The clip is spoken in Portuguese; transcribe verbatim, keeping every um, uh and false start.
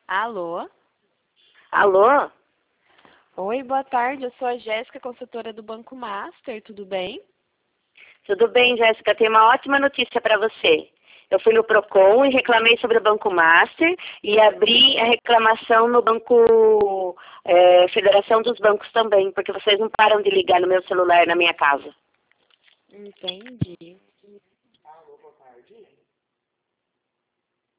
Alô? Alô? Oi, boa tarde. Eu sou a Jéssica, consultora do Banco Master. Tudo bem? Tudo bem, Jéssica? Tenho uma ótima notícia para você. Eu fui no Procon e reclamei sobre o Banco Master e abri a reclamação no Banco é, Federação dos Bancos também, porque vocês não param de ligar no meu celular na minha casa. Entendi.